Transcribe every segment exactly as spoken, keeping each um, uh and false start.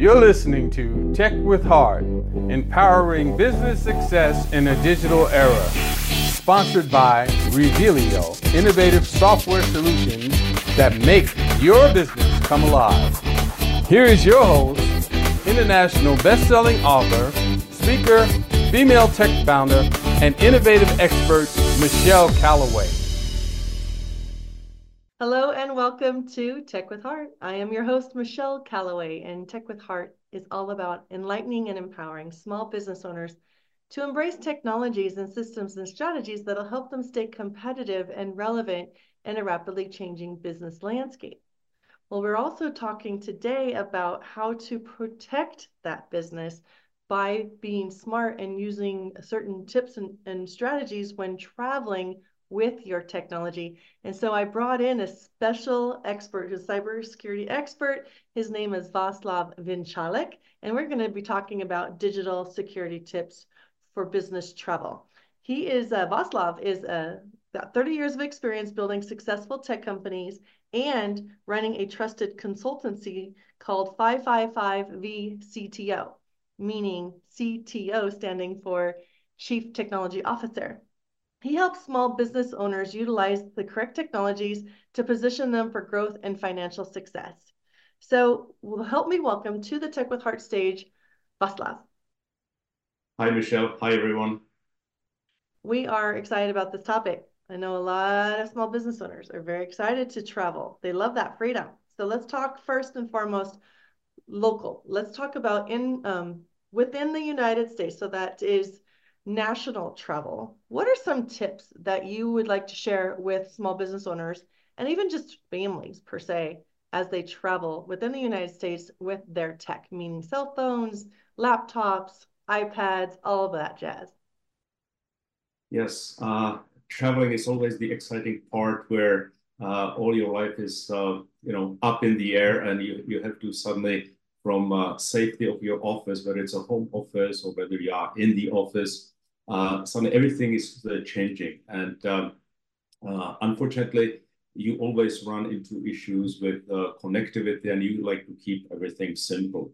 You're listening to Tech with Heart, empowering business success in a digital era. Sponsored by Revealio, innovative software solutions that make your business come alive. Here is your host, international best-selling author, speaker, female tech founder, and innovative expert, Michelle Callaway. Hello and welcome to Tech with Heart. I am your host, Michelle Callaway, and Tech with Heart is all about enlightening and empowering small business owners to embrace technologies and systems and strategies that'll help them stay competitive and relevant in a rapidly changing business landscape. Well, we're also talking today about how to protect that business by being smart and using certain tips and, and strategies when traveling with your technology. And so I brought in a special expert, who's a cybersecurity expert. His name is Vaslav Vinchalek, and we're going to be talking about digital security tips for business travel. He is, uh, Vaslav is uh, got thirty years of experience building successful tech companies and running a trusted consultancy called five five five V C T O, meaning C T O standing for Chief Technology Officer. He helps small business owners utilize the correct technologies to position them for growth and financial success. So help me welcome to the Tech with Heart stage, Vaslav. Hi, Michelle. Hi, everyone. We are excited about this topic. I know a lot of small business owners are very excited to travel. They love that freedom. So let's talk first and foremost local. Let's talk about in um, within the United States. So that is national travel. What are some tips that you would like to share with small business owners and even just families per se as they travel within the United States with their tech, meaning cell phones, laptops, iPads, all of that jazz? Yes, uh, traveling is always the exciting part where uh, all your life is, uh, you know, up in the air, and you, you have to suddenly, from uh, safety of your office, whether it's a home office or whether you are in the office, uh, suddenly everything is uh, changing. And um, uh, unfortunately, you always run into issues with uh, connectivity, and you like to keep everything simple.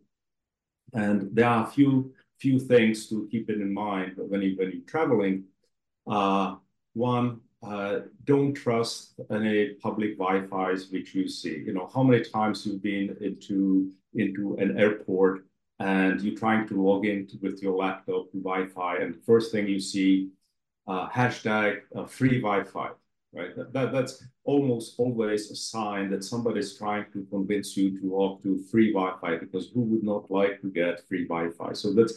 And there are a few few things to keep it in mind when you when you're traveling. Uh, one, uh, don't trust any public Wi-Fi's which you see. You know, how many times you've been into into an airport and you're trying to log in to, with your laptop to Wi-Fi, and the first thing you see, uh, hashtag uh, free Wi-Fi, right? That, that, that's almost always a sign that somebody's trying to convince you to log to free Wi-Fi, because who would not like to get free Wi-Fi? So that's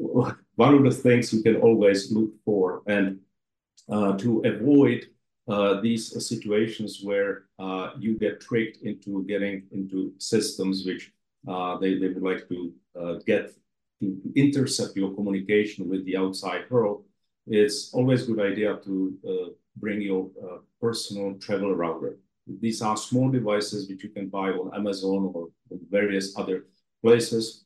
one of the things you can always look for. And uh, to avoid uh, these uh, situations where uh, you get tricked into getting into systems which uh, they, they would like to uh, get to intercept your communication with the outside world, it's always a good idea to uh, bring your uh, personal travel router. These are small devices which you can buy on Amazon or various other places,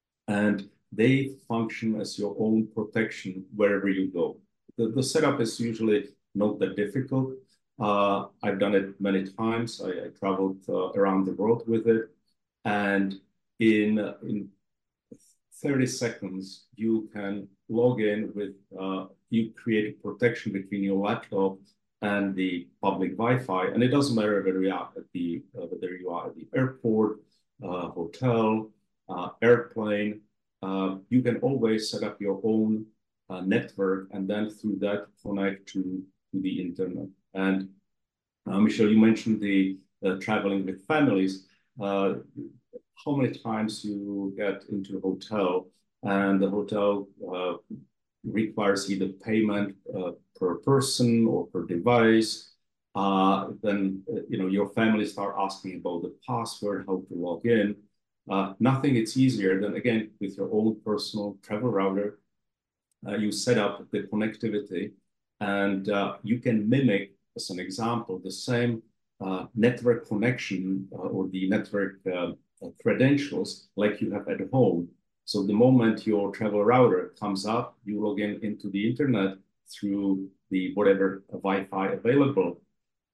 and they function as your own protection wherever you go. The, the setup is usually not that difficult. Uh, I've done it many times. I, I traveled uh, around the world with it, and in uh, in thirty seconds you can log in with. Uh, you create a protection between your laptop and the public Wi-Fi, and it doesn't matter whether you are at the uh, whether you are at the airport, uh, hotel, uh, airplane. Uh, you can always set up your own uh, network, and then through that connect to, to the internet. And uh, Michelle, you mentioned the uh, traveling with families. Uh, how many times you get into a hotel and the hotel uh, requires either payment uh, per person or per device? Uh, then uh, you know your family start asking about the password, how to log in. Uh, nothing is easier than, again, with your own personal travel router. Uh, you set up the connectivity, and uh, you can mimic, as an example, the same uh, network connection uh, or the network uh, credentials like you have at home. So the moment your travel router comes up, you log in into the internet through the whatever Wi-Fi available.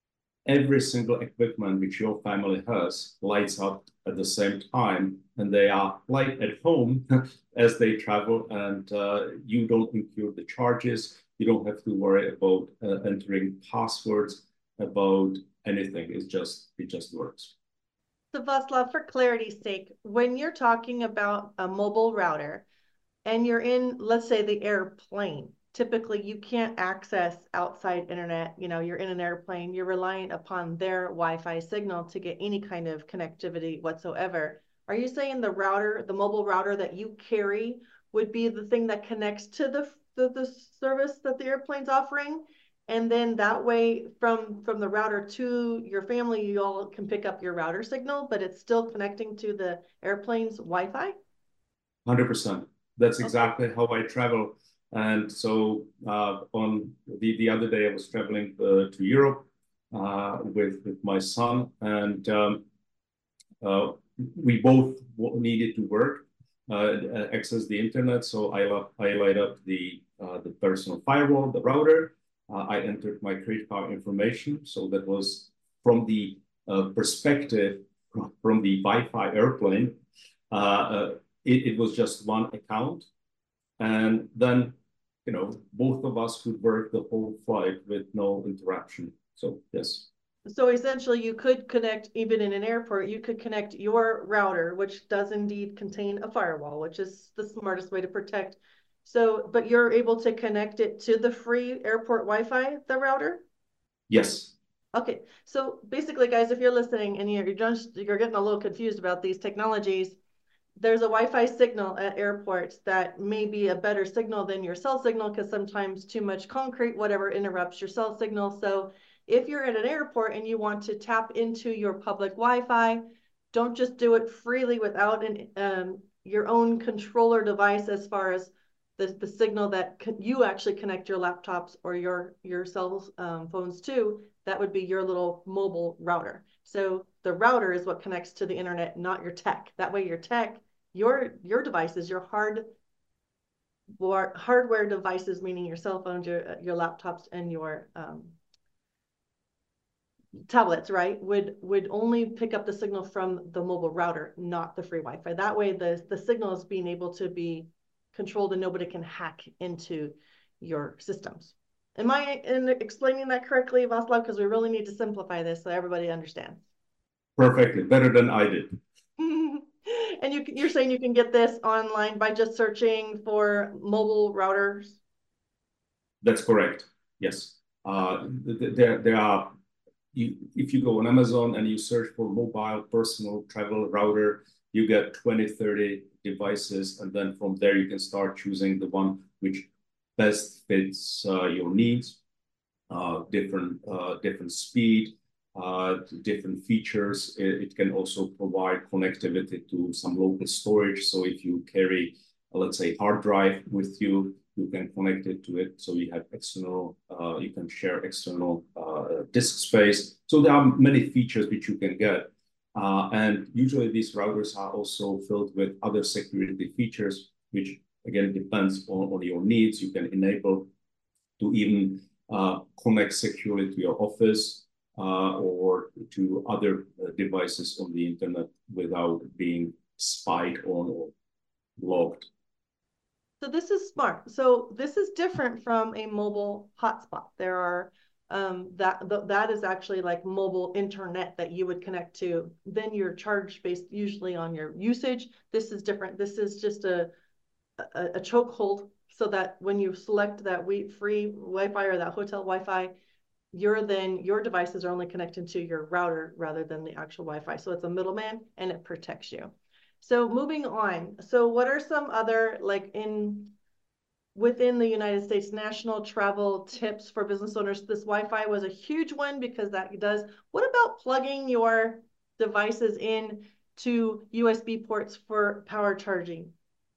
every single equipment which your family has lights up at the same time, and they are like at home as they travel, and uh, you don't incur the charges. You don't have to worry about uh, entering passwords, about anything. It's just it just works. So Vaslav, for clarity's sake, when you're talking about a mobile router and you're in, let's say, the airplane, typically you can't access outside internet. You know, you're in an airplane, you're reliant upon their Wi-Fi signal to get any kind of connectivity whatsoever. Are you saying the router, the mobile router that you carry would be the thing that connects to the, the, the service that the airplane's offering? And then that way from, from the router to your family, you all can pick up your router signal, but it's still connecting to the airplane's Wi-Fi? one hundred percent. That's exactly okay. How I travel. And so uh, on the, the other day, I was traveling uh, to Europe uh, with, with my son, and um, uh, we both needed to work, uh, access the internet. So I, I light up the, uh, the personal firewall, the router. Uh, I entered my credit card information. So that was from the uh, perspective from the Wi-Fi airplane. Uh, uh, it, it was just one account. And then, you know, both of us could work the whole flight with no interruption. So, yes. So essentially, you could connect, even in an airport, you could connect your router, which does indeed contain a firewall, which is the smartest way to protect. So, but you're able to connect it to the free airport Wi-Fi, the router? Yes. Okay. So basically, guys, if you're listening and you're just, you're getting a little confused about these technologies, there's a Wi-Fi signal at airports that may be a better signal than your cell signal, because sometimes too much concrete, whatever, interrupts your cell signal. So if you're at an airport and you want to tap into your public Wi-Fi, don't just do it freely without an, um, your own controller device as far as the, the signal that you actually connect your laptops or your, your cell um, phones to. That would be your little mobile router. So the router is what connects to the internet, not your tech. That way your tech, your, your devices, your hard, hardware devices, meaning your cell phones, your, your laptops, and your um, tablets, right, would would only pick up the signal from the mobile router, not the free Wi-Fi. That way the, the signal is being able to be controlled and nobody can hack into your systems. Am I in explaining that correctly, Vaslav? Because we really need to simplify this so everybody understands. Perfectly, better than I did. And you, you're saying you can get this online by just searching for mobile routers? That's correct, yes. Uh, there, there are, you, if you go on Amazon and you search for mobile personal travel router, you get twenty, thirty devices. And then from there, you can start choosing the one which best fits uh, your needs, uh, different, uh, different speed, uh, different features. It, it can also provide connectivity to some local storage. So if you carry, uh, let's say, hard drive with you, you can connect it to it. So you have external, uh, you can share external uh, disk space. So there are many features which you can get. Uh, and usually these routers are also filled with other security features, which again depends on, on your needs. You can enable to even uh, connect securely to your office uh, or to other uh, devices on the internet without being spied on or logged. So this is smart. So this is different from a mobile hotspot. There are um, that th that is actually like mobile internet that you would connect to. Then you're charged based usually on your usage. This is different. This is just a a, a chokehold so that when you select that free Wi-Fi or that hotel Wi-Fi, you're then your devices are only connected to your router rather than the actual Wi-Fi. So it's a middleman and it protects you. So moving on. So what are some other, like in within the United States, national travel tips for business owners? This Wi-Fi was a huge one because that does. What about plugging your devices in to U S B ports for power charging?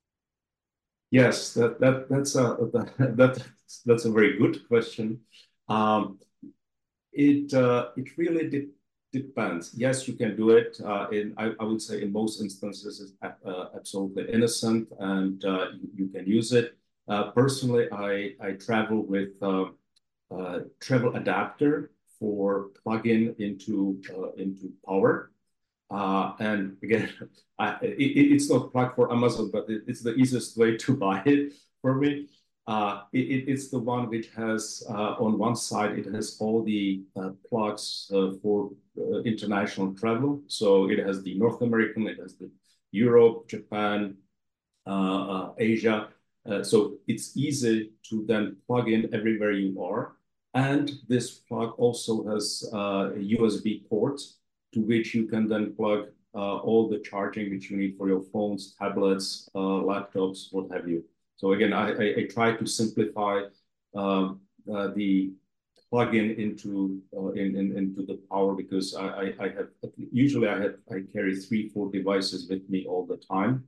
Yes, that that that's a that that's a very good question. Um, it uh, it really de depends. Yes, you can do it. Uh, in I, I would say in most instances, it's uh, absolutely innocent, and uh, you, you can use it. Uh, personally, I I travel with uh, uh, travel adapter for plug-in into uh, into power. Uh, and again, I, it, it's not plug for Amazon, but it, it's the easiest way to buy it for me. Uh, it, it's the one which has, uh, on one side, it has all the uh, plugs uh, for uh, international travel. So it has the North American, it has the Europe, Japan, uh, uh, Asia. Uh, so it's easy to then plug in everywhere you are. And this plug also has uh, a U S B port to which you can then plug uh, all the charging which you need for your phones, tablets, uh, laptops, what have you. So again, I, I, I try to simplify um, uh, the plug-in into uh, in, in, into the power, because I, I, I have usually I have I carry three four devices with me all the time,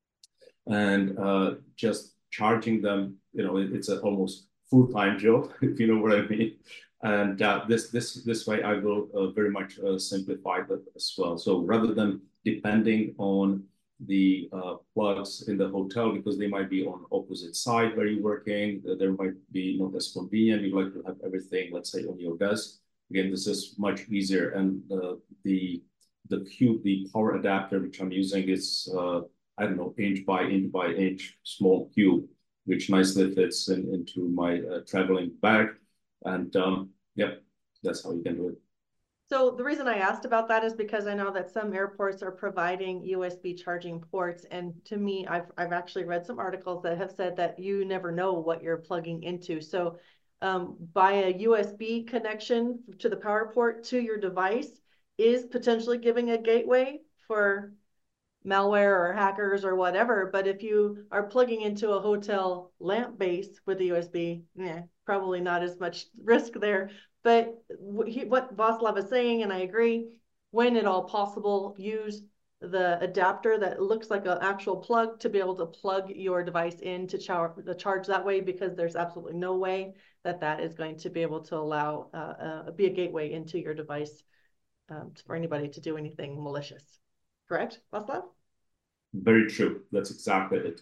and uh, just charging them, you know, it, it's an almost full-time job, if you know what I mean. And uh, this this this way I will uh, very much uh, simplify that as well. So rather than depending on the uh, plugs in the hotel, because they might be on opposite side where you're working, there might be not as convenient. You like to have everything, let's say, on your desk. Again, this is much easier. And uh, the the cube, the power adapter which I'm using is uh, I don't know, inch by inch by inch small cube, which nicely fits in, into my uh, traveling bag. And um, yep, that's how you can do it. So the reason I asked about that is because I know that some airports are providing U S B charging ports. And to me, I've, I've actually read some articles that have said that you never know what you're plugging into. So um, by a U S B connection to the power port to your device is potentially giving a gateway for malware or hackers or whatever. But if you are plugging into a hotel lamp base with a U S B, yeah, probably not as much risk there. But he, what Vaslav is saying, and I agree, when at all possible, use the adapter that looks like an actual plug to be able to plug your device in to char the charge that way, because there's absolutely no way that that is going to be able to allow, uh, uh, be a gateway into your device um, for anybody to do anything malicious. Correct, Vaslav? Very true. That's exactly it.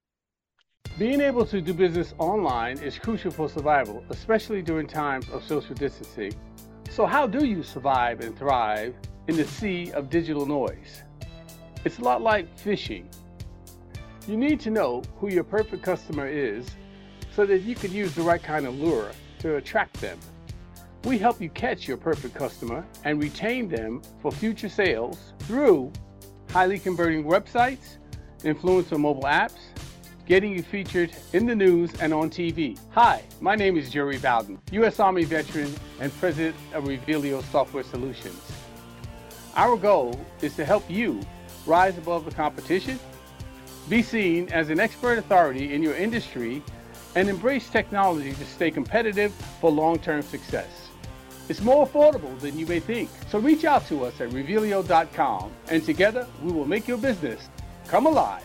Being able to do business online is crucial for survival, especially during times of social distancing. So how do you survive and thrive in the sea of digital noise? It's a lot like fishing. You need to know who your perfect customer is so that you can use the right kind of lure to attract them. We help you catch your perfect customer and retain them for future sales through highly converting websites, influencer mobile apps, getting you featured in the news and on T V. Hi, my name is Jerry Bowden, U S Army veteran and president of Revealio Software Solutions. Our goal is to help you rise above the competition, be seen as an expert authority in your industry, and embrace technology to stay competitive for long-term success. It's more affordable than you may think. So reach out to us at revealio dot com, and together we will make your business come alive.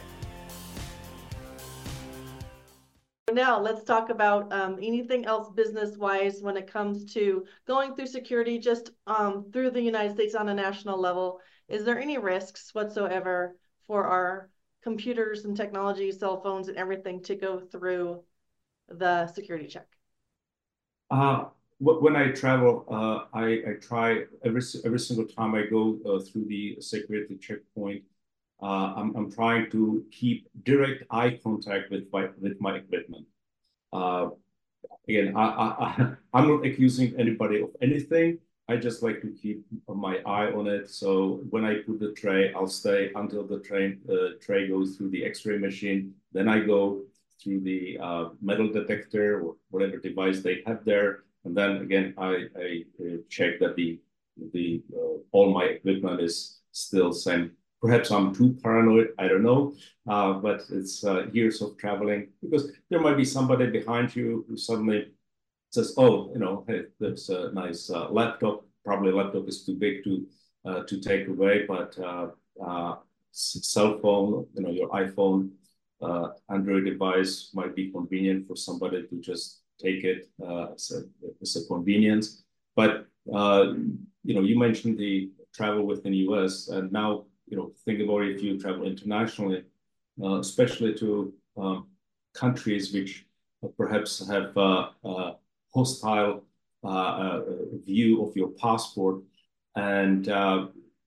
Now let's talk about um, anything else business-wise when it comes to going through security just um, through the United States on a national level. Is there any risks whatsoever for our computers and technology, cell phones and everything to go through the security check? Uh, when I travel, uh, I, I try every, every single time I go uh, through the security checkpoint, Uh, I'm, I'm trying to keep direct eye contact with my, with my equipment. Uh, again, I, I, I'm not accusing anybody of anything. I just like to keep my eye on it. So when I put the tray, I'll stay until the train, uh, tray goes through the X-ray machine. Then I go through the uh, metal detector or whatever device they have there. And then again, I, I uh, check that the, the uh, all my equipment is still same. Perhaps I'm too paranoid, I don't know, uh, but it's uh, years of traveling, because there might be somebody behind you who suddenly says, oh, you know, hey, there's a nice uh, laptop. Probably laptop is too big to uh, to take away, but uh, uh, cell phone, you know, your iPhone, uh, Android device might be convenient for somebody to just take it uh, as, a, as a convenience. But, uh, you know, you mentioned the travel within the U S, and now, you know, think about if you travel internationally, uh, especially to uh, countries which perhaps have uh, uh, hostile uh, view of your passport, and uh,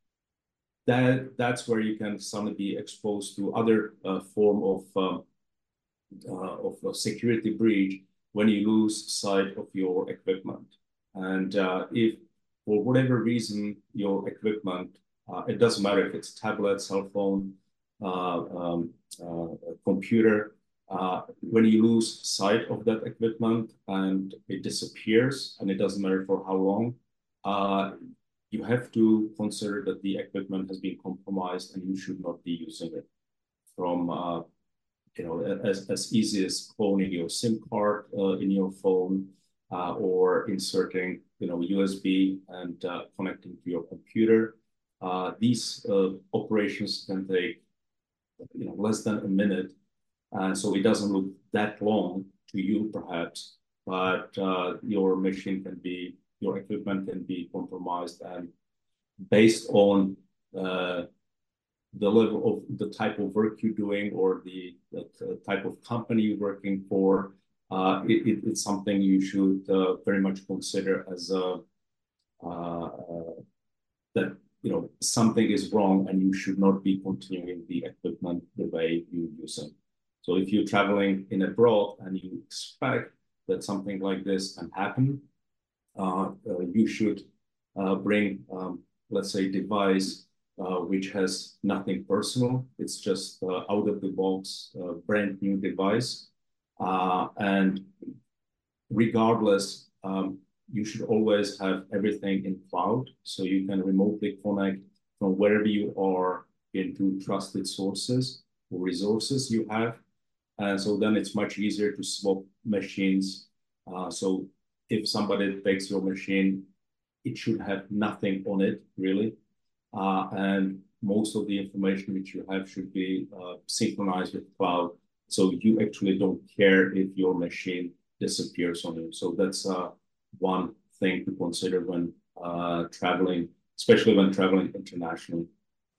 that that's where you can suddenly be exposed to other uh, form of um, uh, of a security breach when you lose sight of your equipment. And uh, if for whatever reason your equipment, uh, it doesn't matter if it's tablet, cell phone, uh, um, uh, computer, uh, when you lose sight of that equipment and it disappears, and it doesn't matter for how long, uh, you have to consider that the equipment has been compromised and you should not be using it. From uh, you know, as, as easy as cloning your SIM card uh, in your phone uh, or inserting, you know, U S B and uh, connecting to your computer. Uh, these uh, operations can take, you know, less than a minute. And so it doesn't look that long to you, perhaps, but uh, your machine can be, your equipment can be compromised. And based on uh, the level of the type of work you're doing or the, the type of company you're working for, uh, it, it, it's something you should uh, very much consider as a, uh, uh, that, you know, something is wrong and you should not be continuing the equipment the way you use it. So if you're traveling in abroad and you expect that something like this can happen, uh, uh, you should uh, bring, um, let's say, device Uh, which has nothing personal. It's just uh, out of the box, uh, brand new device. Uh, and regardless, um, you should always have everything in cloud, so you can remotely connect from wherever you are into trusted sources or resources you have. And so then it's much easier to swap machines. Uh, so if somebody takes your machine, it should have nothing on it, really. Uh, and most of the information which you have should be uh, synchronized with cloud. So you actually don't care if your machine disappears on you. So that's uh, one thing to consider when uh, traveling, especially when traveling internationally.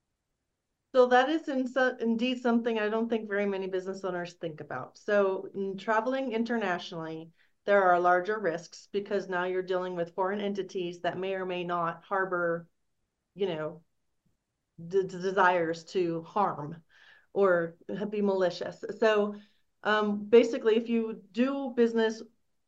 So that is in so, indeed something I don't think very many business owners think about. So in traveling internationally, there are larger risks because now you're dealing with foreign entities that may or may not harbor, you know, the desires to harm or be malicious. So um, basically, if you do business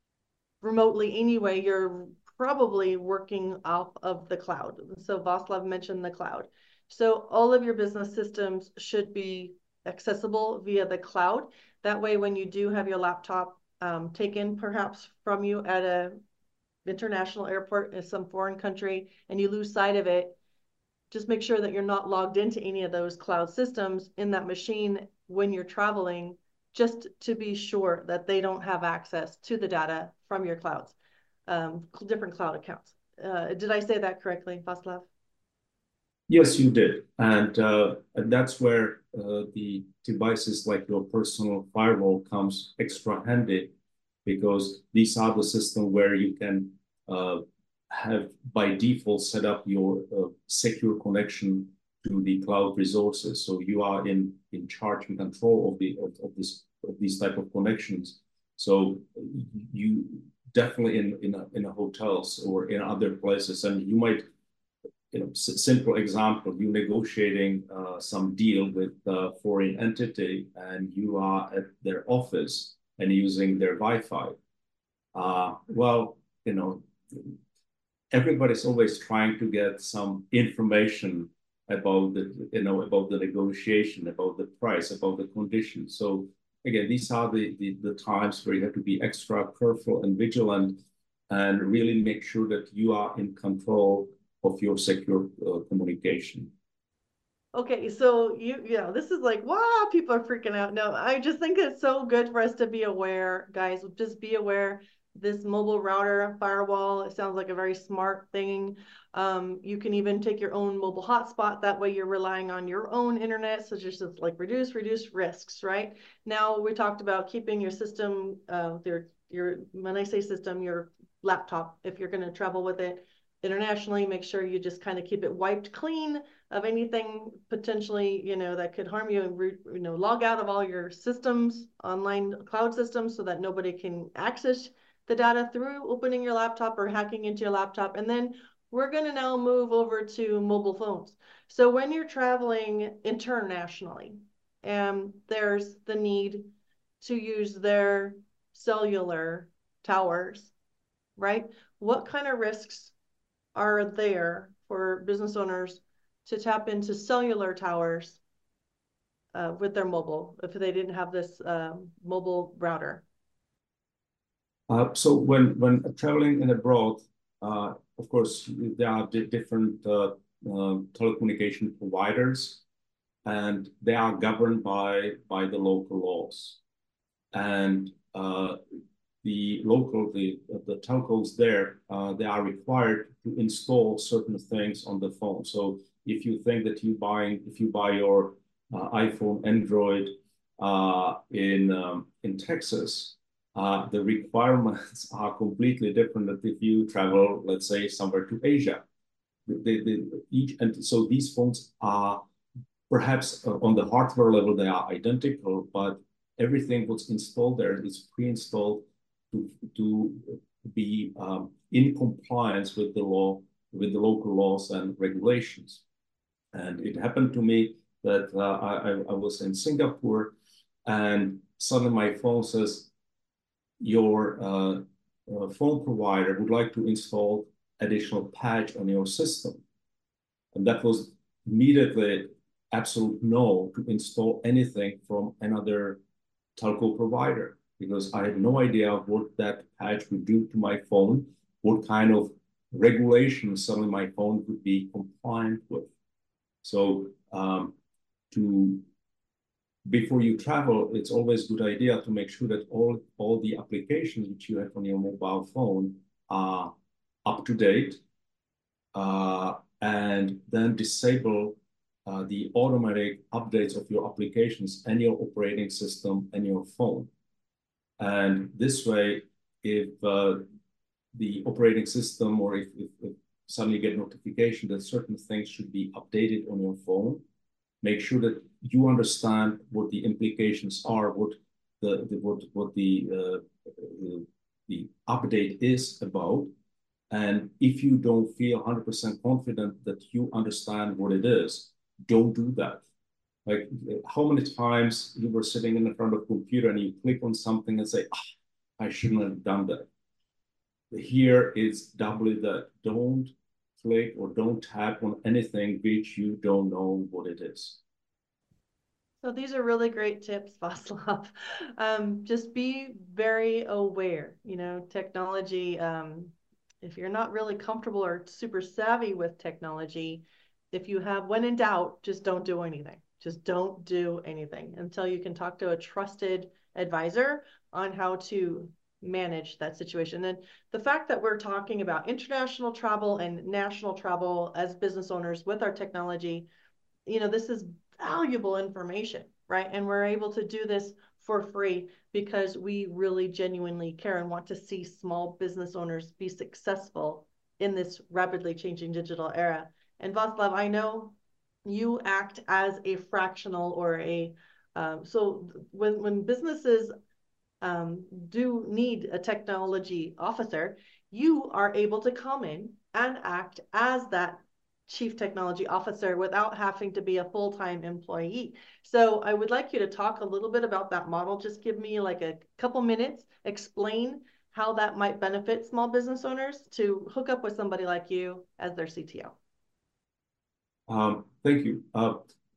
remotely anyway, you're probably working off of the cloud. So Vaslav mentioned the cloud. So all of your business systems should be accessible via the cloud. That way, when you do have your laptop um, taken perhaps from you at a international airport in some foreign country and you lose sight of it, just make sure that you're not logged into any of those cloud systems in that machine when you're traveling, just to be sure that they don't have access to the data from your clouds, um, different cloud accounts. Uh, did I say that correctly, Vaslav? Yes, you did. And, uh, and that's where uh, the devices like your personal firewall comes extra handy, because these are the system where you can uh, have by default set up your uh, secure connection to the cloud resources. So you are in, in charge and control of the of, of this of these type of connections. So you definitely in in a, in a hotels or in other places, and you might, you know, simple example, you negotiating uh, some deal with a foreign entity and you are at their office and using their Wi-Fi. Uh, well, you know, everybody's always trying to get some information about the, you know, about the negotiation, about the price, about the conditions. So again, these are the, the, the times where you have to be extra careful and vigilant and really make sure that you are in control of your secure uh, communication. Okay, so you, you know, this is like, wow, people are freaking out. No, I just think it's so good for us to be aware, guys. Just be aware. This mobile router firewall, it sounds like a very smart thing. Um, you can even take your own mobile hotspot. That way you're relying on your own internet. So just like reduce, reduce risks, right? Now we talked about keeping your system, uh, your, your, when I say system, your laptop, if you're going to travel with it internationally, make sure you just kind of keep it wiped clean of anything potentially, you know, that could harm you, and, you know, log out of all your systems, online cloud systems, so that nobody can access the data through opening your laptop or hacking into your laptop. And then we're going to now move over to mobile phones. So when you're traveling internationally, and there's the need to use their cellular towers, right? What kind of risks are there for business owners to tap into cellular towers uh, with their mobile if they didn't have this um, mobile router? Uh, so when when traveling in abroad, uh, of course, there are different uh, uh, telecommunication providers, and they are governed by by the local laws. And uh, the local the the telcos there, uh, they are required to install certain things on the phone. So if you think that you buying if you buy your uh, iPhone Android uh, in um, in Texas, uh, the requirements are completely different than if you travel, let's say, somewhere to Asia. They, they, each and so these phones are perhaps uh, on the hardware level they are identical, but everything what's installed there is pre-installed to to be um, in compliance with the law, with the local laws and regulations. And it happened to me that uh, I, I was in Singapore, and suddenly my phone says, your uh, uh, phone provider would like to install additional patch on your system. And that was immediately absolute no to install anything from another telco provider, because I had no idea what that patch would do to my phone, what kind of regulations suddenly my phone would be compliant with. So um, to before you travel, it's always a good idea to make sure that all, all the applications which you have on your mobile phone are up to date, uh, and then disable uh, the automatic updates of your applications and your operating system and your phone. And this way, if uh, the operating system or if, if, if suddenly you get notification that certain things should be updated on your phone, make sure that you understand what the implications are, what the, the what what the, uh, the the update is about, and if you don't feel one hundred percent confident that you understand what it is, don't do that. Like how many times you were sitting in front of a computer and you click on something and say, ah, I shouldn't have done that. Here is doubly that. Don't click or don't tap on anything which you don't know what it is. So these are really great tips, Vaslav. Um, just be very aware, you know, technology, um, if you're not really comfortable or super savvy with technology, if you have, when in doubt, just don't do anything. Just don't do anything until you can talk to a trusted advisor on how to manage that situation. And the fact that we're talking about international travel and national travel as business owners with our technology, you know, this is valuable information, right? And we're able to do this for free because we really genuinely care and want to see small business owners be successful in this rapidly changing digital era. And Vaslav, I know you act as a fractional or a, um, so when, when businesses um, do need a technology officer, you are able to come in and act as that chief technology officer without having to be a full-time employee. So I would like you to talk a little bit about that model. Just give me like a couple minutes, explain how that might benefit small business owners to hook up with somebody like you as their C T O. Um, thank you. Uh,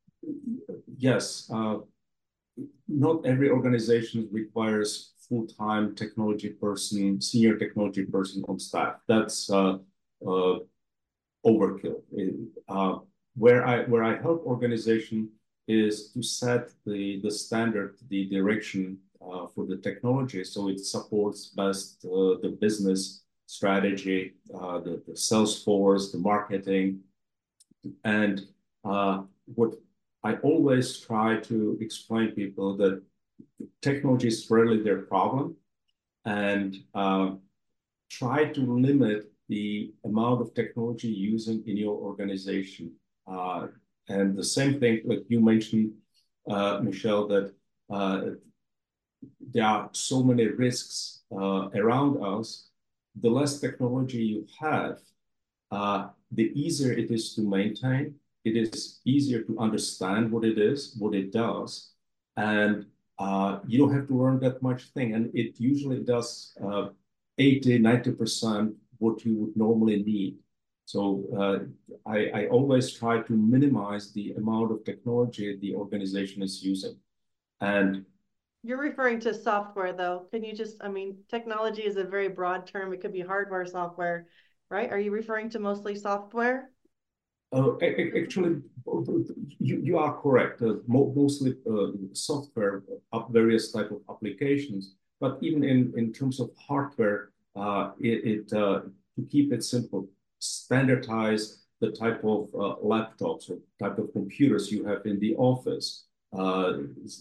yes, uh, not every organization requires full-time technology person, senior technology person on staff. That's uh, uh, overkill. Uh, where I where I help organization is to set the the standard, the direction uh, for the technology, so it supports best uh, the business strategy, uh, the, the sales force, the marketing, and uh, what I always try to explain people that technology is rarely their problem, and uh, try to limit the amount of technology using in your organization. Uh, and the same thing, like you mentioned, uh, Michelle, that uh, there are so many risks uh, around us. The less technology you have, uh, the easier it is to maintain. It is easier to understand what it is, what it does, and uh, you don't have to learn that much thing. And it usually does uh, eighty, ninety percent what you would normally need. So uh, I, I always try to minimize the amount of technology the organization is using. And you're referring to software, though. Can you just, I mean, technology is a very broad term. It could be hardware, software, right? Are you referring to mostly software? Uh, actually, you, you are correct. Uh, mostly uh, software, uh, various type of applications. But even in, in terms of hardware, uh, it, it uh, to keep it simple, standardize the type of uh, laptops or type of computers you have in the office. Uh,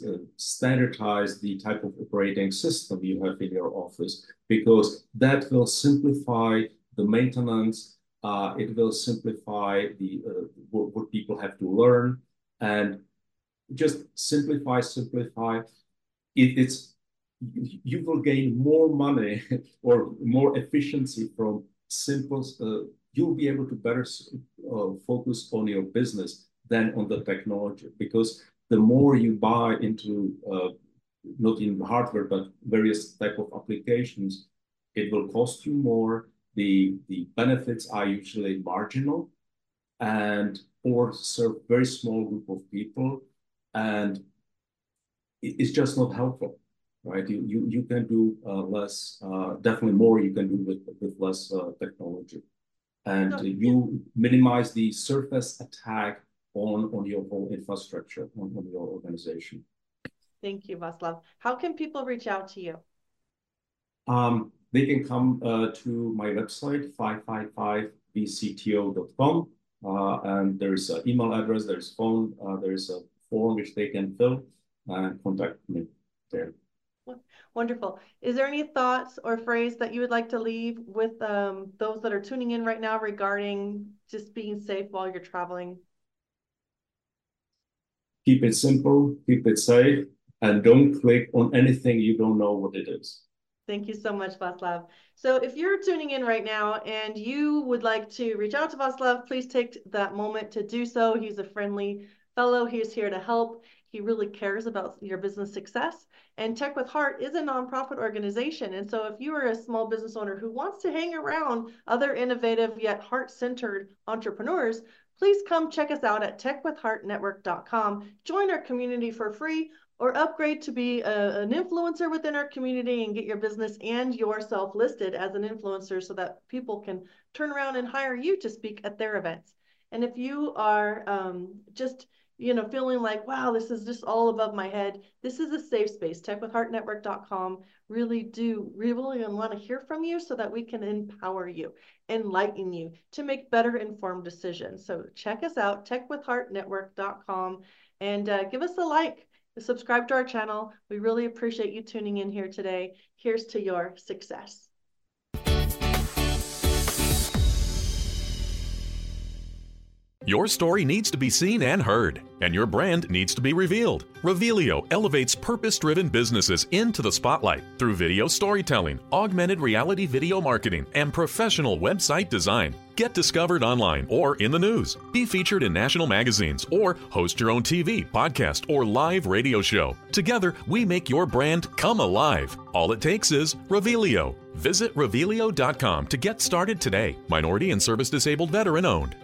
standardize the type of operating system you have in your office, because that will simplify the maintenance. Uh, it will simplify the uh, what, what people have to learn, and just simplify, simplify. It, it's you will gain more money or more efficiency from simple. Uh, you'll be able to better uh, focus on your business than on the technology, because the more you buy into uh, not in hardware but various type of applications, it will cost you more. The, the benefits are usually marginal and or serve very small group of people, and it's just not helpful, right? You you, you can do uh, less, uh, definitely more you can do with, with less uh, technology. And no, you yeah. minimize the surface attack on, on your whole infrastructure, on, on your organization. Thank you, Václav. How can people reach out to you? Um, they can come uh, to my website, five five five b c t o dot com, uh, and there's an email address, there's phone, uh, there's a form which they can fill and contact me there. Wonderful. Is there any thoughts or phrase that you would like to leave with um, those that are tuning in right now regarding just being safe while you're traveling? Keep it simple, keep it safe, and don't click on anything you don't know what it is. Thank you so much, Václav. So if you're tuning in right now and you would like to reach out to Václav, please take that moment to do so. He's a friendly fellow. He's here to help. He really cares about your business success. And Tech with Heart is a nonprofit organization. And so if you are a small business owner who wants to hang around other innovative yet heart-centered entrepreneurs, please come check us out at tech with heart network dot com. Join our community for free, or upgrade to be a, an influencer within our community and get your business and yourself listed as an influencer so that people can turn around and hire you to speak at their events. And if you are um, just you know, feeling like, wow, this is just all above my head, this is a safe space. tech with heart network dot com really do, really want to hear from you so that we can empower you, enlighten you to make better informed decisions. So check us out, tech with heart network dot com, and uh, give us a like, subscribe to our channel. We really appreciate you tuning in here today. Here's to your success. Your story needs to be seen and heard, and your brand needs to be revealed. Revealio elevates purpose-driven businesses into the spotlight through video storytelling, augmented reality video marketing, and professional website design. Get discovered online or in the news. Be featured in national magazines or host your own T V, podcast, or live radio show. Together, we make your brand come alive. All it takes is Revealio. Visit Revealio dot com to get started today. Minority and service disabled veteran owned.